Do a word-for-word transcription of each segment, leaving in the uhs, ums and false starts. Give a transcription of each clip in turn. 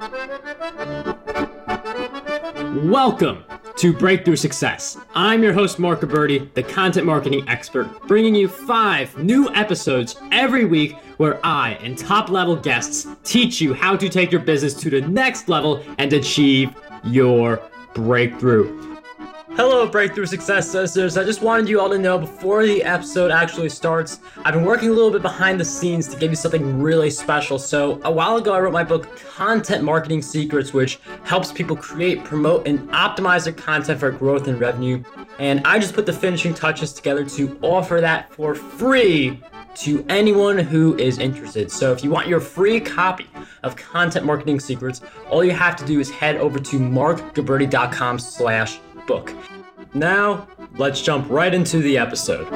Welcome to Breakthrough Success. I'm your host, Mark Gabberty, the content marketing expert, bringing you five new episodes every week where I and top-level guests teach you how to take your business to the next level and achieve your breakthrough. Hello, Breakthrough Success listeners. I just wanted you all to know before the episode actually starts, I've been working a little bit behind the scenes to give you something really special. So a while ago, I wrote my book, Content Marketing Secrets, which helps people create, promote, and optimize their content for growth and revenue. And I just put the finishing touches together to offer that for free to anyone who is interested. So if you want your free copy of Content Marketing Secrets, all you have to do is head over to markgabberty.com slash book. Now, let's jump right into the episode.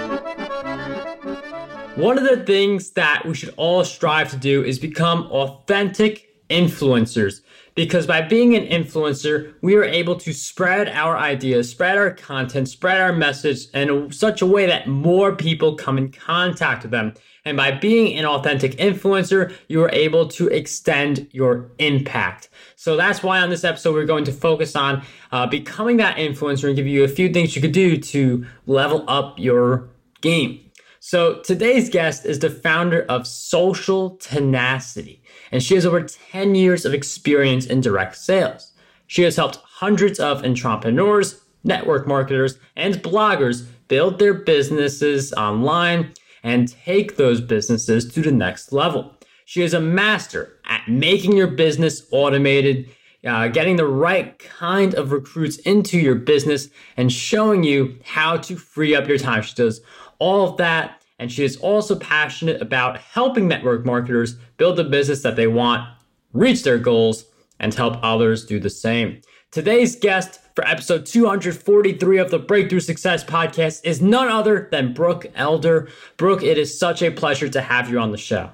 One of the things that we should all strive to do is become authentic influencers, because by being an influencer, we are able to spread our ideas, spread our content, spread our message in such a way that more people come in contact with them. And by being an authentic influencer, you are able to extend your impact. So that's why on this episode, we're going to focus on uh, becoming that influencer and give you a few things you could do to level up your game. So today's guest is the founder of Social Tenacity, and she has over ten years of experience in direct sales. She has helped hundreds of entrepreneurs, network marketers, and bloggers build their businesses online and take those businesses to the next level. She is a master at making your business automated, uh, getting the right kind of recruits into your business, and showing you how to free up your time. She does all of that, and she is also passionate about helping network marketers build the business that they want, reach their goals, and help others do the same. Today's guest for episode two hundred forty-three of the Breakthrough Success podcast is none other than Brooke Elder. Brooke, it is such a pleasure to have you on the show.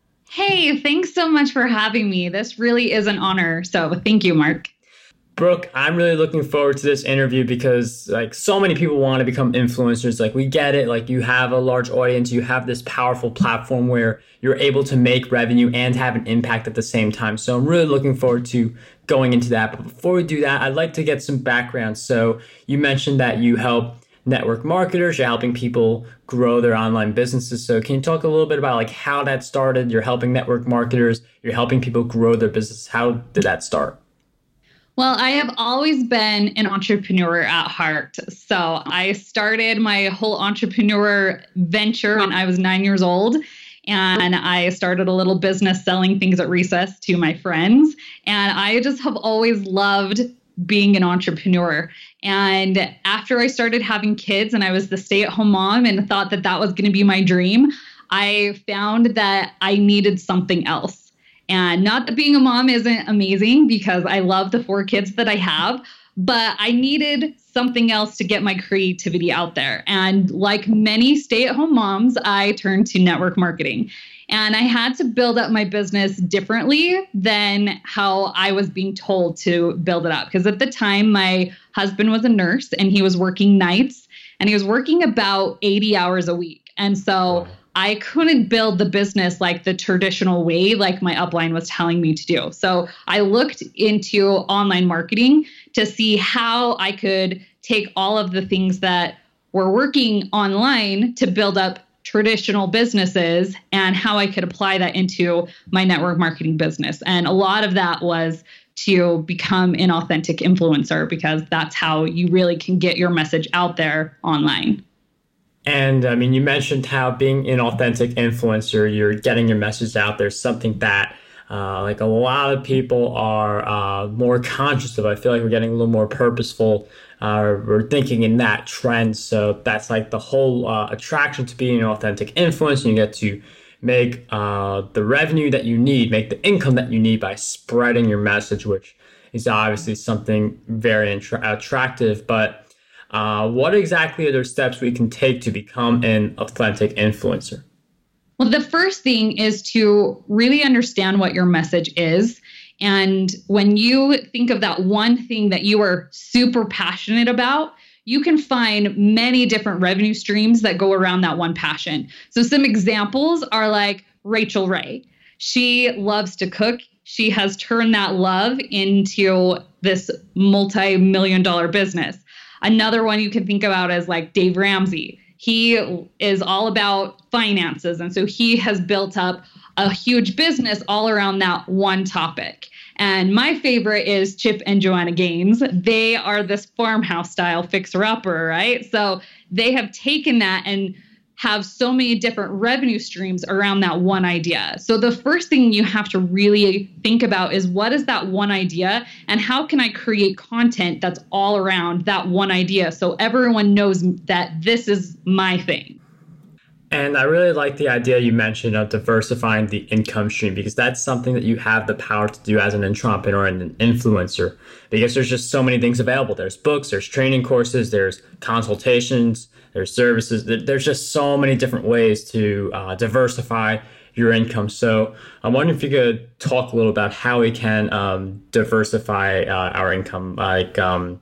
Hey, thanks so much for having me. This really is an honor. So thank you, Mark. Brooke, I'm really looking forward to this interview because like so many people want to become influencers. Like we get it. Like you have a large audience, you have this powerful platform where you're able to make revenue and have an impact at the same time. So I'm really looking forward to going into that. But before we do that, I'd like to get some background. So you mentioned that you help network marketers, you're helping people grow their online businesses. So can you talk a little bit about like how that started? You're helping network marketers, you're helping people grow their business. How did that start? Well, I have always been an entrepreneur at heart. So I started my whole entrepreneur venture when I was nine years old. And I started a little business selling things at recess to my friends. And I just have always loved being an entrepreneur. And after I started having kids and I was the stay-at-home mom and thought that that was going to be my dream, I found that I needed something else. And not that being a mom isn't amazing, because I love the four kids that I have, but I needed something else to get my creativity out there. And like many stay-at-home moms, I turned to network marketing. And I had to build up my business differently than how I was being told to build it up. Because at the time, my husband was a nurse and he was working nights and he was working about eighty hours a week. And so wow. I couldn't build the business like the traditional way, like my upline was telling me to do. So I looked into online marketing to see how I could take all of the things that were working online to build up traditional businesses and how I could apply that into my network marketing business. And a lot of that was to become an authentic influencer, because that's how you really can get your message out there online. And I mean, you mentioned how being an authentic influencer, you're getting your message out there, something that uh, like a lot of people are uh, more conscious of. I feel like we're getting a little more purposeful. Uh, we're thinking in that trend. So that's like the whole uh, attraction to being an authentic influencer. You get to make uh, the revenue that you need, make the income that you need by spreading your message, which is obviously something very intra- attractive. But Uh, what exactly are the steps we can take to become an authentic influencer? Well, the first thing is to really understand what your message is. And when you think of that one thing that you are super passionate about, you can find many different revenue streams that go around that one passion. So some examples are like Rachel Ray. She loves to cook. She has turned that love into this multi-million dollar business. Another one you can think about is like Dave Ramsey. He is all about finances. And so he has built up a huge business all around that one topic. And my favorite is Chip and Joanna Gaines. They are this farmhouse style fixer-upper, right? So they have taken that and have so many different revenue streams around that one idea. So the first thing you have to really think about is, what is that one idea and how can I create content that's all around that one idea so everyone knows that this is my thing. And I really like the idea you mentioned of diversifying the income stream, because that's something that you have the power to do as an entrepreneur and an influencer, because there's just so many things available. There's books, there's training courses, there's consultations, there's services. There's just so many different ways to uh, diversify your income. So I'm wondering if you could talk a little about how we can um, diversify uh, our income. Like, um,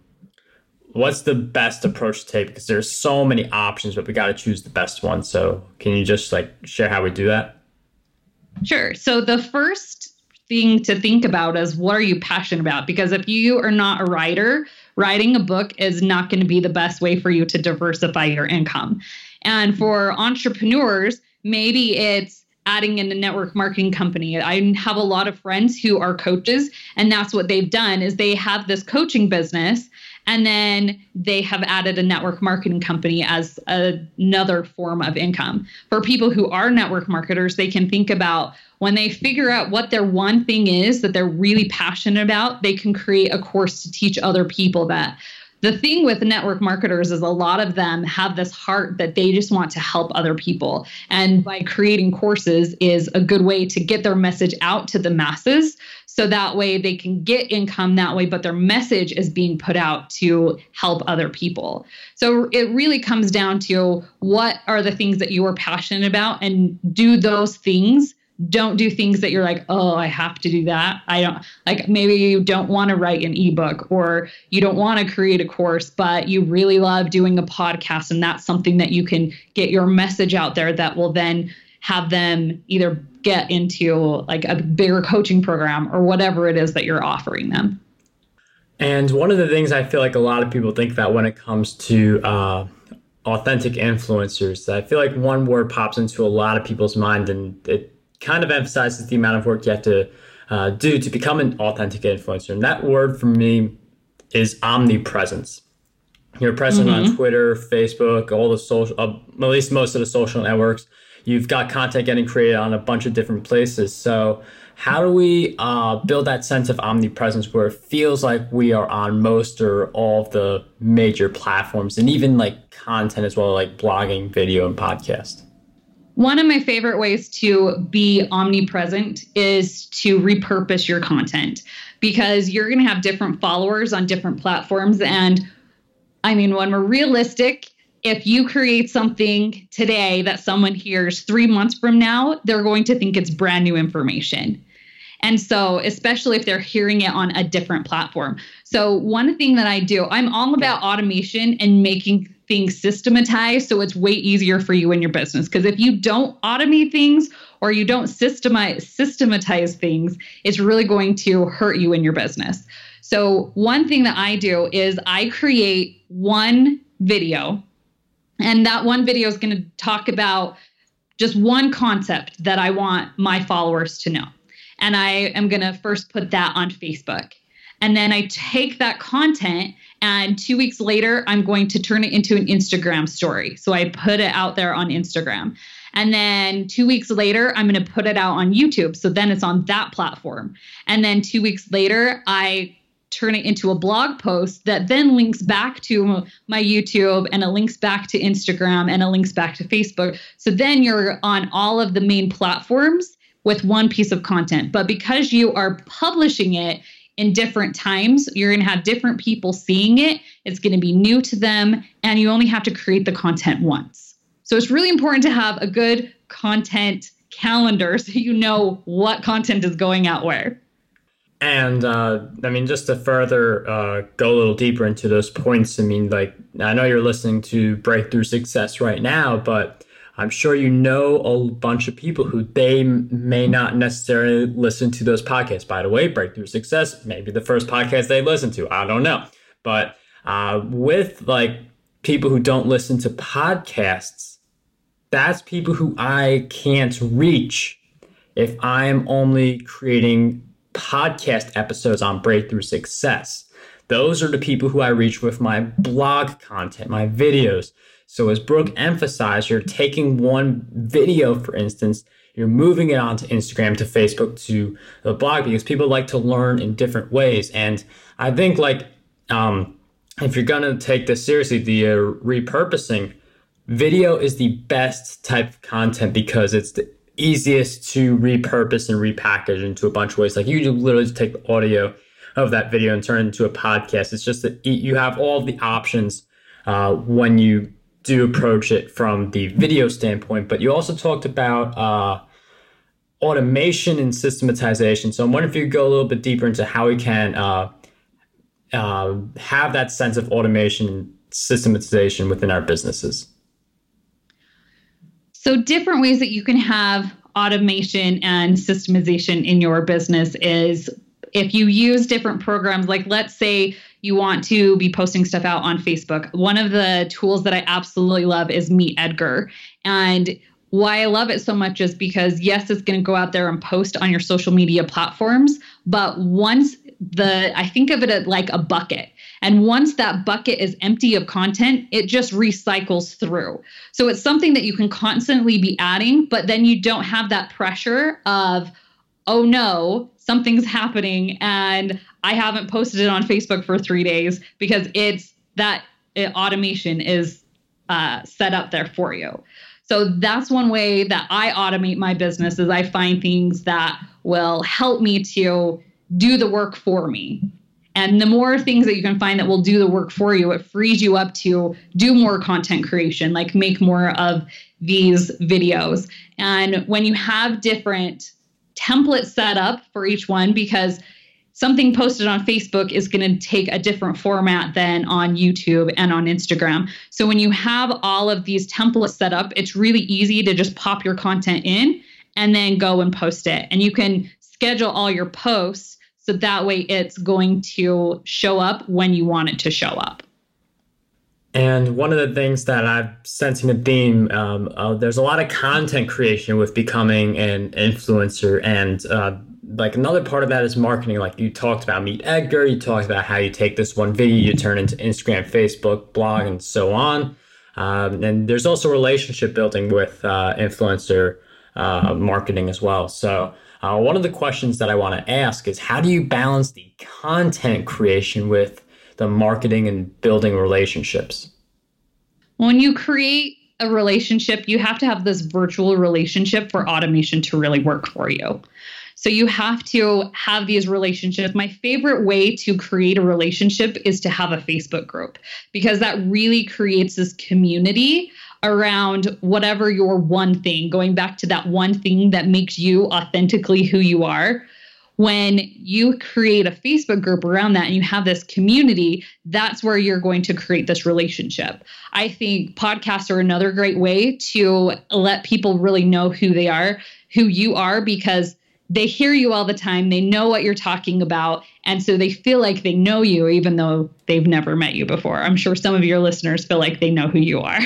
what's the best approach to take? Because there's so many options, but we got to choose the best one. So can you just like share how we do that? Sure. So the first thing to think about is, what are you passionate about? Because if you are not a writer, writing a book is not going to be the best way for you to diversify your income. And for entrepreneurs, maybe it's adding in a network marketing company. I have a lot of friends who are coaches, and that's what they've done is they have this coaching business, and then they have added a network marketing company as a, another form of income. For people who are network marketers, they can think about, when they figure out what their one thing is that they're really passionate about, they can create a course to teach other people that. The thing with network marketers is a lot of them have this heart that they just want to help other people. And by creating courses is a good way to get their message out to the masses. So that way they can get income that way, but their message is being put out to help other people. So it really comes down to, what are the things that you are passionate about, and do those things. Don't do things that you're like, oh, I have to do that. I don't like, maybe you don't want to write an ebook, or you don't want to create a course, but you really love doing a podcast. And that's something that you can get your message out there that will then have them either get into like a bigger coaching program or whatever it is that you're offering them. And one of the things I feel like a lot of people think about when it comes to uh, authentic influencers, I feel like one word pops into a lot of people's mind, and it kind of emphasizes the amount of work you have to uh, do to become an authentic influencer. And that word for me is omnipresence. You're present mm-hmm. on Twitter, Facebook, all the social, uh, at least most of the social networks. You've got content getting created on a bunch of different places. So how do we uh, build that sense of omnipresence where it feels like we are on most or all of the major platforms, and even like content as well, like blogging, video, and podcast? One of my favorite ways to be omnipresent is to repurpose your content, because you're going to have different followers on different platforms. And I mean, when we're realistic, if you create something today that someone hears three months from now, they're going to think it's brand new information. And so, especially if they're hearing it on a different platform. So one thing that I do, I'm all about automation and making things systematized so it's way easier for you in your business. Because if you don't automate things, or you don't systemize, systematize things, it's really going to hurt you in your business. So one thing that I do is I create one video, and that one video is going to talk about just one concept that I want my followers to know. And I am going to first put that on Facebook. And then I take that content, and two weeks later, I'm going to turn it into an Instagram story. So I put it out there on Instagram. And then two weeks later, I'm going to put it out on YouTube. So then it's on that platform. And then two weeks later, I turn it into a blog post that then links back to my YouTube, and it links back to Instagram, and it links back to Facebook. So then you're on all of the main platforms with one piece of content. But because you are publishing it in different times, you're going to have different people seeing it. It's going to be new to them, and you only have to create the content once. So it's really important to have a good content calendar so you know what content is going out where. And uh, I mean, just to further uh, go a little deeper into those points, I mean, like, I know you're listening to Breakthrough Success right now, but I'm sure you know a bunch of people who they may not necessarily listen to those podcasts. By the way, Breakthrough Success, maybe the first podcast they listen to. I don't know. But uh, with like people who don't listen to podcasts, that's people who I can't reach if I'm only creating podcast episodes on Breakthrough Success. Those are the people who I reach with my blog content, my videos. So as Brooke emphasized, you're taking one video, for instance, you're moving it onto Instagram, to Facebook, to the blog, because people like to learn in different ways. And I think like um, if you're going to take this seriously, the uh, repurposing, video is the best type of content because it's the easiest to repurpose and repackage into a bunch of ways. Like you literally just take the audio of that video and turn it into a podcast. It's just that you have all of the options uh, when you do approach it from the video standpoint. But you also talked about uh, automation and systematization. So I'm wondering if you could go a little bit deeper into how we can uh, uh, have that sense of automation and systematization within our businesses. So different ways that you can have automation and systemization in your business is if you use different programs, like let's say you want to be posting stuff out on Facebook. One of the tools that I absolutely love is Meet Edgar. And why I love it so much is because, yes, it's going to go out there and post on your social media platforms. But once the, I think of it like a bucket. And once that bucket is empty of content, it just recycles through. So it's something that you can constantly be adding, but then you don't have that pressure of, oh no, something's happening and I haven't posted it on Facebook for three days because it's that it, automation is uh, set up there for you. So that's one way that I automate my business is I find things that will help me to do the work for me. And the more things that you can find that will do the work for you, it frees you up to do more content creation, like make more of these videos. And when you have different templates set up for each one, because something posted on Facebook is going to take a different format than on YouTube and on Instagram. So when you have all of these templates set up, it's really easy to just pop your content in and then go and post it. And you can schedule all your posts so that way it's going to show up when you want it to show up. And one of the things that I'm sensing a theme, um, uh, there's a lot of content creation with becoming an influencer. And uh, like another part of that is marketing. Like you talked about Meet Edgar, you talked about how you take this one video, you turn it into Instagram, Facebook, blog, and so on. Um, and there's also relationship building with uh, influencer uh, marketing as well. So uh, one of the questions that I want to ask is, how do you balance the content creation with the marketing and building relationships? When you create a relationship, you have to have this virtual relationship for automation to really work for you. So you have to have these relationships. My favorite way to create a relationship is to have a Facebook group, because that really creates this community around whatever your one thing, going back to that one thing that makes you authentically who you are. When you create a Facebook group around that and you have this community, that's where you're going to create this relationship. I think podcasts are another great way to let people really know who they are, who you are, because they hear you all the time. They know what you're talking about. And so they feel like they know you, even though they've never met you before. I'm sure some of your listeners feel like they know who you are.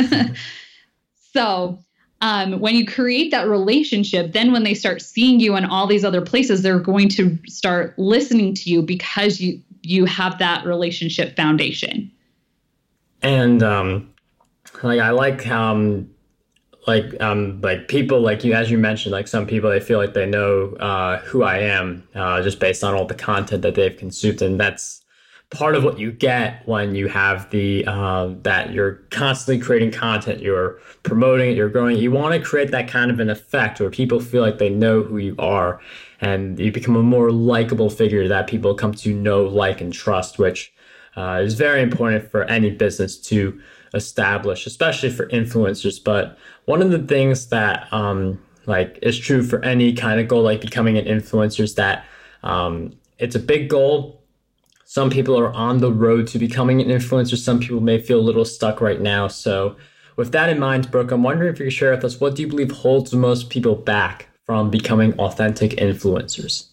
So Um, when you create that relationship, then when they start seeing you in all these other places, they're going to start listening to you because you you have that relationship foundation. And um, like I like um, like um, like people like you, as you mentioned, like some people, they feel like they know uh, who I am uh, just based on all the content that they've consumed, and that's part of what you get when you have the uh, that you're constantly creating content, you're promoting it, you're growing. You want to create that kind of an effect where people feel like they know who you are, and you become a more likable figure that people come to know, like, and trust, which uh, is very important for any business to establish, especially for influencers. But one of the things that um, like is true for any kind of goal, like becoming an influencer, is that um, it's a big goal. Some people are on the road to becoming an influencer. Some people may feel a little stuck right now. So with that in mind, Brooke, I'm wondering if you could share with us, what do you believe holds most people back from becoming authentic influencers?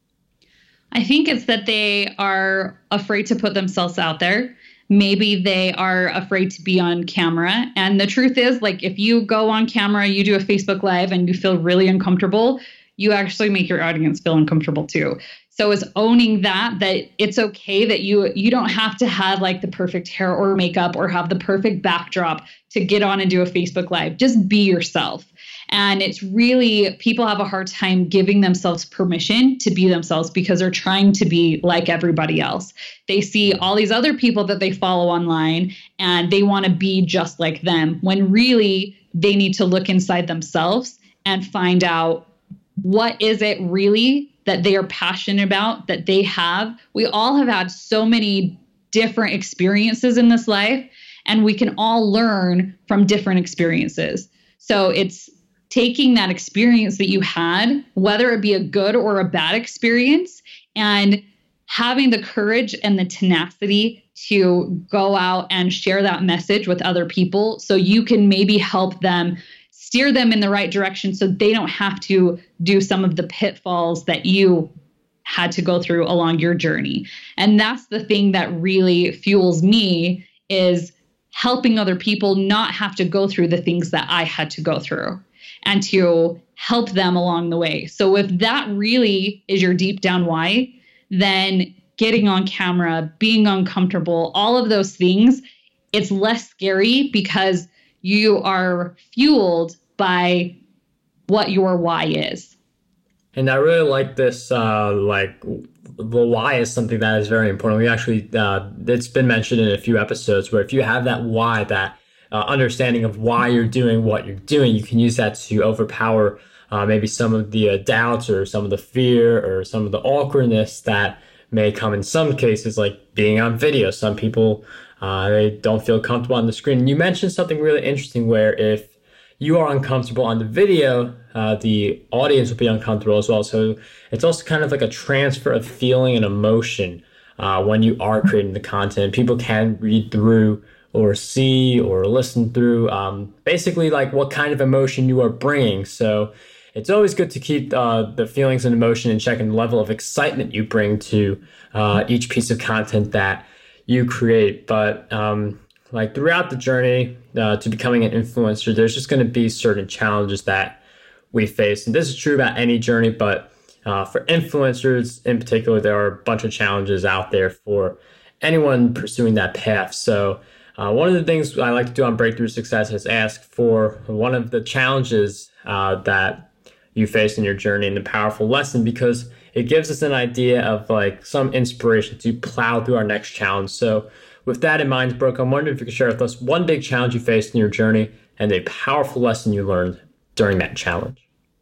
I think it's that they are afraid to put themselves out there. Maybe they are afraid to be on camera. And the truth is, like, if you go on camera, you do a Facebook Live and you feel really uncomfortable, you actually make your audience feel uncomfortable too. So it's owning that, that it's okay that you you don't have to have like the perfect hair or makeup or have the perfect backdrop to get on and do a Facebook Live. Just be yourself. And it's really, people have a hard time giving themselves permission to be themselves because they're trying to be like everybody else. They see all these other people that they follow online and they want to be just like them, when really they need to look inside themselves and find out, what is it really that they are passionate about, that they have. We all have had so many different experiences in this life, and we can all learn from different experiences. So it's taking that experience that you had, whether it be a good or a bad experience, and having the courage and the tenacity to go out and share that message with other people so you can maybe help them, steer them in the right direction so they don't have to do some of the pitfalls that you had to go through along your journey. And that's the thing that really fuels me, is helping other people not have to go through the things that I had to go through, and to help them along the way. So if that really is your deep down why, then getting on camera, being uncomfortable, all of those things, it's less scary because you are fueled by what your why is. And I really like this, uh, like the why is something that is very important. We actually, uh, it's been mentioned in a few episodes where if you have that why, that uh, understanding of why you're doing what you're doing, you can use that to overpower uh, maybe some of the uh, doubts or some of the fear or some of the awkwardness that may come in some cases, like being on video. Some people, uh, they don't feel comfortable on the screen. And you mentioned something really interesting where if you are uncomfortable on the video, uh, the audience will be uncomfortable as well. So it's also kind of like a transfer of feeling and emotion uh, when you are creating the content. People can read through or see or listen through um, basically like what kind of emotion you are bringing. So it's always good to keep uh, the feelings and emotion in check, and the level of excitement you bring to uh, each piece of content that you create. But um, like throughout the journey uh, to becoming an influencer, there's just going to be certain challenges that we face. And this is true about any journey, but uh, for influencers in particular, there are a bunch of challenges out there for anyone pursuing that path. So uh, one of the things I like to do on Breakthrough Success is ask for one of the challenges uh, that you face in your journey and the powerful lesson, because it gives us an idea of like some inspiration to plow through our next challenge. So with that in mind, Brooke, I'm wondering if you could share with us one big challenge you faced in your journey and a powerful lesson you learned during that challenge.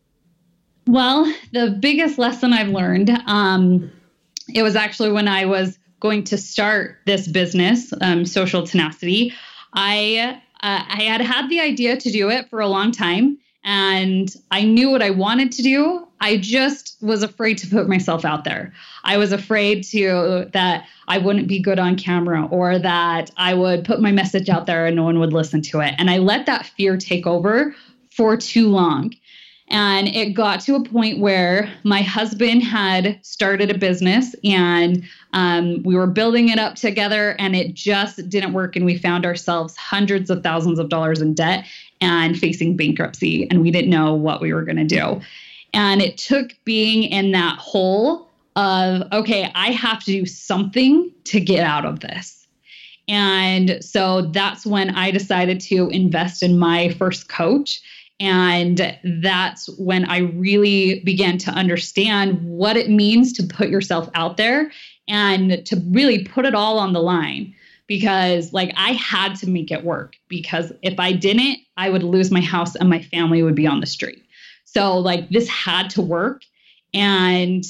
Well, the biggest lesson I've learned, um, it was actually when I was going to start this business, um, Social Tenacity. I uh, I had had the idea to do it for a long time, and I knew what I wanted to do. I just was afraid to put myself out there. I was afraid to that I wouldn't be good on camera, or that I would put my message out there and no one would listen to it. And I let that fear take over for too long. And it got to a point where my husband had started a business, and um, we were building it up together, and it just didn't work. And we found ourselves hundreds of thousands of dollars in debt and facing bankruptcy, and we didn't know what we were going to do. And it took being in that hole of, okay, I have to do something to get out of this. And so that's when I decided to invest in my first coach. And that's when I really began to understand what it means to put yourself out there and to really put it all on the line. Because like I had to make it work, because if I didn't, I would lose my house and my family would be on the street. So like this had to work, and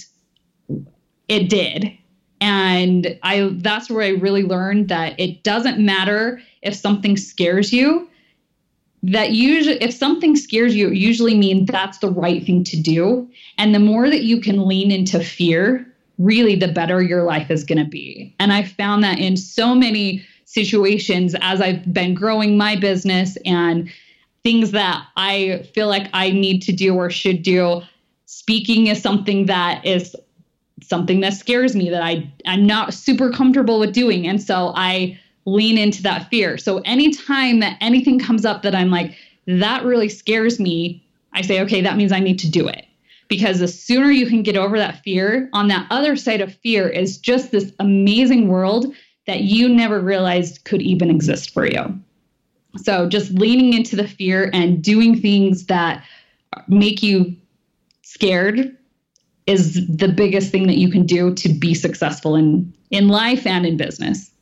it did. And I that's where I really learned that it doesn't matter if something scares you. That usually, if something scares you, it usually means that's the right thing to do. And the more that you can lean into fear, really the better your life is going to be. And I found that in so many situations as I've been growing my business and things that I feel like I need to do or should do. Speaking is something that is something that scares me, that I, I'm not super comfortable with doing. And so I lean into that fear. So anytime that anything comes up that I'm like, that really scares me, I say, okay, that means I need to do it. Because the sooner you can get over that fear, on that other side of fear is just this amazing world that you never realized could even exist for you. So just leaning into the fear and doing things that make you scared is the biggest thing that you can do to be successful in, in life and in business.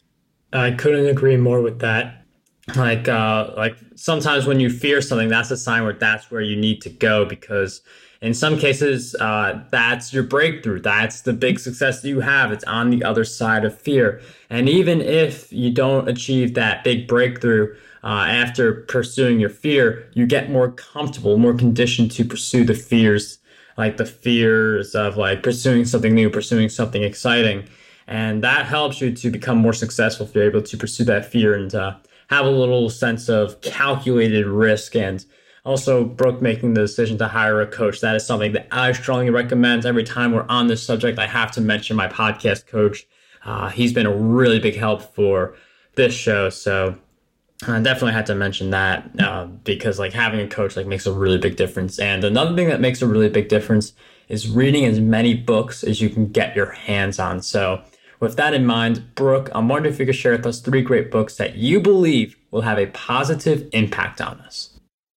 I couldn't agree more with that. Like, uh, like sometimes when you fear something, that's a sign where that's where you need to go, because in some cases, uh, that's your breakthrough. That's the big success that you have. It's on the other side of fear. And even if you don't achieve that big breakthrough uh, after pursuing your fear, you get more comfortable, more conditioned to pursue the fears, like the fears of like pursuing something new, pursuing something exciting. And that helps you to become more successful if you're able to pursue that fear and uh, have a little sense of calculated risk. And also, Brooke making the decision to hire a coach. That is something that I strongly recommend. Every time we're on this subject, I have to mention my podcast coach. Uh, he's been a really big help for this show. So I definitely had to mention that uh, because like having a coach like makes a really big difference. And another thing that makes a really big difference is reading as many books as you can get your hands on. So with that in mind, Brooke, I'm wondering if you could share with us three great books that you believe will have a positive impact on us.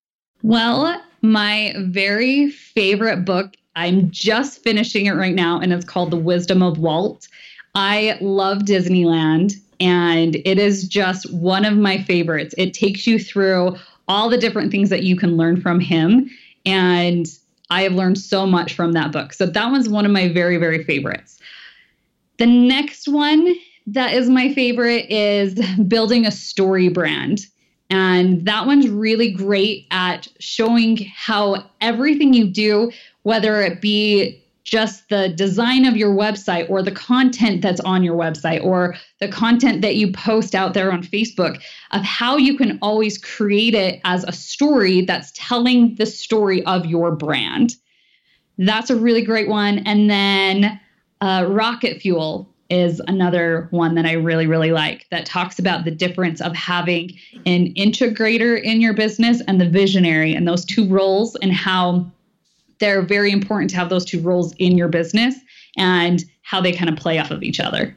Well, my very favorite book, I'm just finishing it right now, and it's called The Wisdom of Walt. I love Disneyland, and it is just one of my favorites. It takes you through all the different things that you can learn from him, and I have learned so much from that book. So that one's one of my very, very favorites. The next one that is my favorite is Building a Story Brand. And that one's really great at showing how everything you do, whether it be just the design of your website or the content that's on your website or the content that you post out there on Facebook, of how you can always create it as a story that's telling the story of your brand. That's a really great one. And then uh, Rocket Fuel is another one that I really, really like, that talks about the difference of having an integrator in your business and the visionary, and those two roles, and how they're very important to have those two roles in your business and how they kind of play off of each other.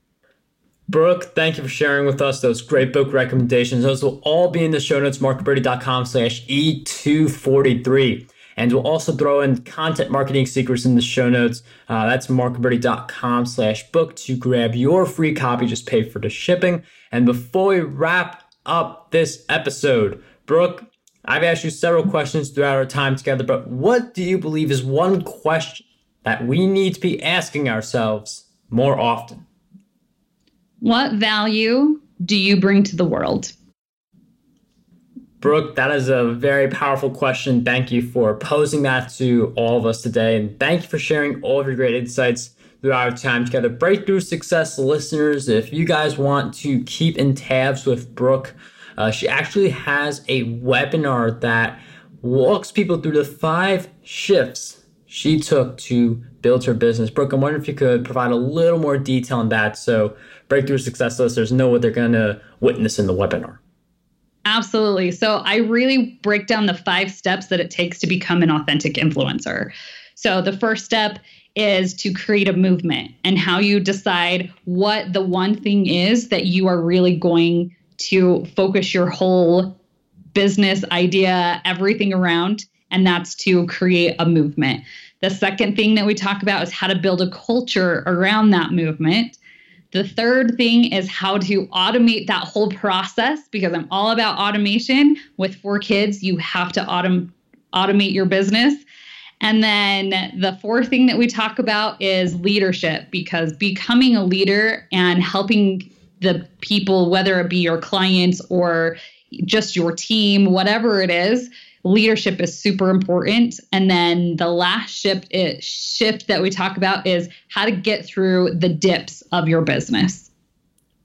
Brooke, thank you for sharing with us those great book recommendations. Those will all be in the show notes, markberty.com slash E243. And we'll also throw in content marketing secrets in the show notes. Uh, that's markberty.com slash book to grab your free copy. Just pay for the shipping. And before we wrap up this episode, Brooke, I've asked you several questions throughout our time together, but what do you believe is one question that we need to be asking ourselves more often? What value do you bring to the world? Brooke, that is a very powerful question. Thank you for posing that to all of us today. And thank you for sharing all of your great insights throughout our time together. Breakthrough Success listeners, if you guys want to keep in tabs with Brooke, uh, she actually has a webinar that walks people through the five shifts she took to build her business. Brooke, I'm wondering if you could provide a little more detail on that so Breakthrough Success listeners know what they're going to witness in the webinar. Absolutely. So I really break down the five steps that it takes to become an authentic influencer. So the first step is to create a movement, and how you decide what the one thing is that you are really going to focus your whole business idea, everything around, and that's to create a movement. The second thing that we talk about is how to build a culture around that movement. The third thing is how to automate that whole process, because I'm all about automation. With four kids, you have to autom- automate your business. And then the fourth thing that we talk about is leadership, because becoming a leader and helping the people, whether it be your clients or just your team, whatever it is, leadership is super important. And then the last shift, it, shift that we talk about is how to get through the dips of your business.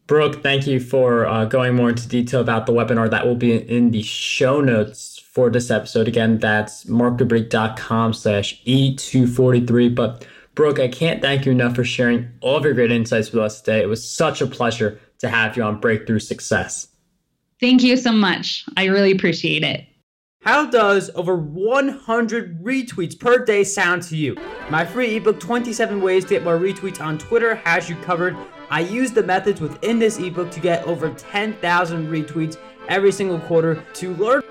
Brooke, thank you for uh, going more into detail about the webinar. That will be in the show notes for this episode. Again, that's markdubrique.com slash E243. But Brooke, I can't thank you enough for sharing all of your great insights with us today. It was such a pleasure to have you on Breakthrough Success. Thank you so much. I really appreciate it. How does over one hundred retweets per day sound to you? My free ebook, twenty-seven Ways to Get More Retweets on Twitter, has you covered. I use the methods within this ebook to get over ten thousand retweets every single quarter. To learn